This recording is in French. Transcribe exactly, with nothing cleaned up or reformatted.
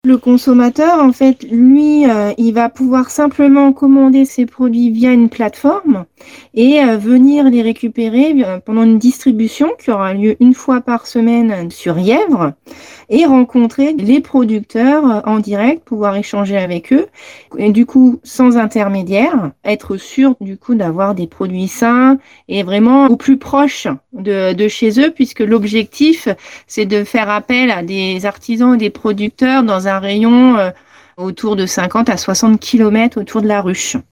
Le consommateur, en fait, lui, euh, il va pouvoir simplement commander ses produits via une plateforme et euh, venir les récupérer euh, pendant une distribution qui aura lieu une fois par semaine sur Yèvre et rencontrer les producteurs euh, en direct, pouvoir échanger avec eux et du coup, sans intermédiaire, être sûr du coup d'avoir des produits sains et vraiment au plus proche de, de chez eux, puisque l'objectif, c'est de faire appel à des artisans et des producteurs dans un rayon euh, autour de cinquante à soixante kilomètres autour de la ruche.